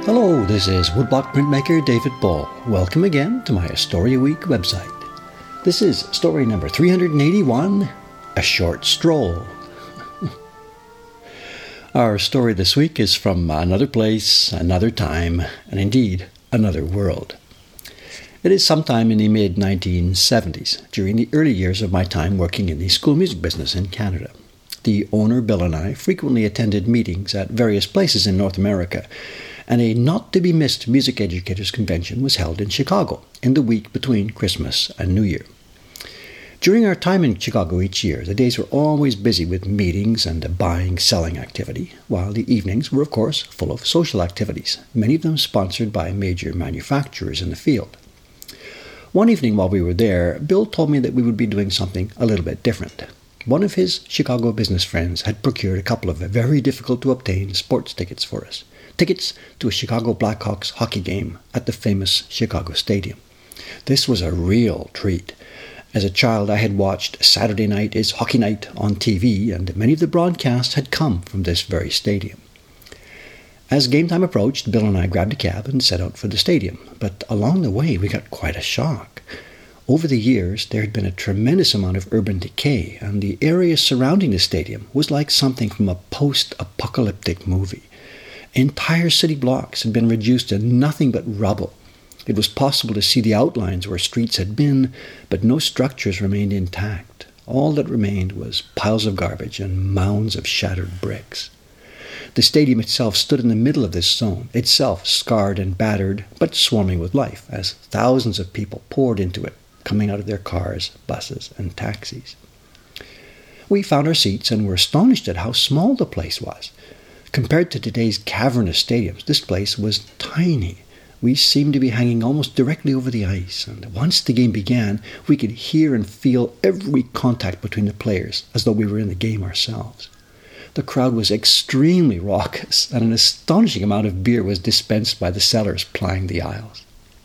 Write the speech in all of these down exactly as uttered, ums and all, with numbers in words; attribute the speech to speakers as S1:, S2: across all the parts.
S1: Hello, this is woodblock printmaker David Ball. Welcome again to my Astoria Week website. This is story number three hundred eighty-one, A Short Stroll. Our story this week is from another place, another time, and indeed, another world. It is sometime in the mid nineteen seventies, during the early years of my time working in the school music business in Canada. The owner, Bill, and I frequently attended meetings at various places in North America, and a not-to-be-missed music educators convention was held in Chicago in the week between Christmas and New Year. During our time in Chicago each year, the days were always busy with meetings and a buying-selling activity, while the evenings were, of course, full of social activities, many of them sponsored by major manufacturers in the field. One evening while we were there, Bill told me that we would be doing something a little bit different. One of his Chicago business friends had procured a couple of very difficult-to-obtain sports tickets for us. Tickets to a Chicago Blackhawks hockey game at the famous Chicago Stadium. This was a real treat. As a child, I had watched Saturday Night is Hockey Night on T V, and many of the broadcasts had come from this very stadium. As game time approached, Bill and I grabbed a cab and set out for the stadium, but along the way we got quite a shock. Over the years, there had been a tremendous amount of urban decay, and the area surrounding the stadium was like something from a post-apocalyptic movie. Entire city blocks had been reduced to nothing but rubble. It was possible to see the outlines where streets had been, but no structures remained intact. All that remained was piles of garbage and mounds of shattered bricks. The stadium itself stood in the middle of this zone, itself scarred and battered, but swarming with life, as thousands of people poured into it, coming out of their cars, buses, and taxis. We found our seats and were astonished at how small the place was. Compared to today's cavernous stadiums, this place was tiny. We seemed to be hanging almost directly over the ice, and once the game began, we could hear and feel every contact between the players, as though we were in the game ourselves. The crowd was extremely raucous, and an astonishing amount of beer was dispensed by the sellers plying the aisles.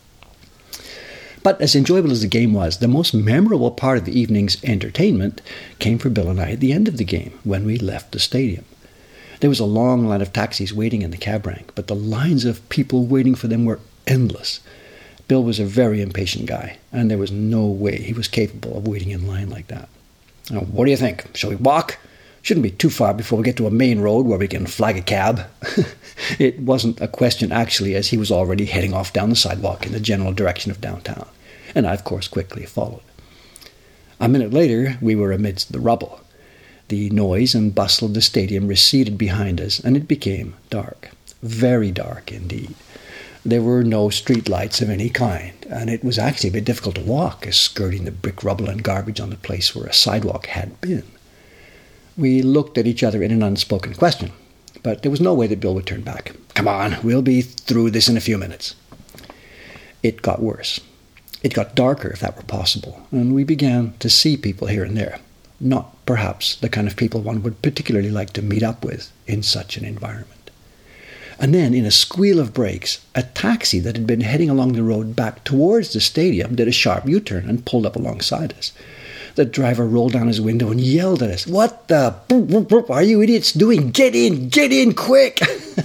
S1: But as enjoyable as the game was, the most memorable part of the evening's entertainment came for Bill and I at the end of the game, when we left the stadium. There was a long line of taxis waiting in the cab rank, but the lines of people waiting for them were endless. Bill was a very impatient guy, and there was no way he was capable of waiting in line like that. Now, what do you think? Shall we walk? Shouldn't be too far before we get to a main road where we can flag a cab. It wasn't a question, actually, as he was already heading off down the sidewalk in the general direction of downtown, and I, of course, quickly followed. A minute later, we were amidst the rubble. The noise and bustle of the stadium receded behind us, and it became dark. Very dark indeed. There were no street lights of any kind, and it was actually a bit difficult to walk, as skirting the brick rubble and garbage on the place where a sidewalk had been. We looked at each other in an unspoken question, but there was no way that Bill would turn back. "Come on, we'll be through this in a few minutes." It got worse. It got darker, if that were possible, and we began to see people here and there. Not perhaps the kind of people one would particularly like to meet up with in such an environment. And then, in a squeal of brakes, a taxi that had been heading along the road back towards the stadium did a sharp U-turn and pulled up alongside us. The driver rolled down his window and yelled at us, "What the boop, boop, boop are you idiots doing? Get in! Get in quick!"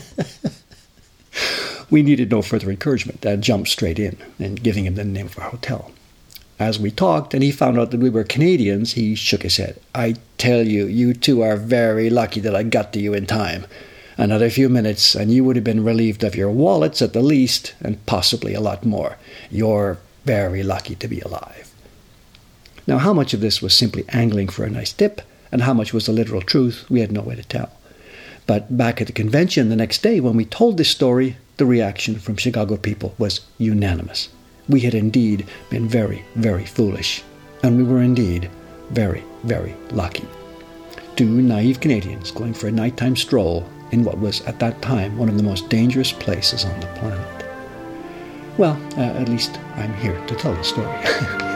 S1: We needed no further encouragement. I jumped straight in and giving him the name of our hotel. As we talked and he found out that we were Canadians, he shook his head. "I tell you, you two are very lucky that I got to you in time. Another few minutes and you would have been relieved of your wallets at the least, and possibly a lot more. You're very lucky to be alive." Now, how much of this was simply angling for a nice tip, and how much was the literal truth, we had no way to tell. But back at the convention the next day, when we told this story, the reaction from Chicago people was unanimous. We had indeed been very, very foolish, and we were indeed very, very lucky. Two naive Canadians going for a nighttime stroll in what was at that time one of the most dangerous places on the planet. Well, uh, at least I'm here to tell the story.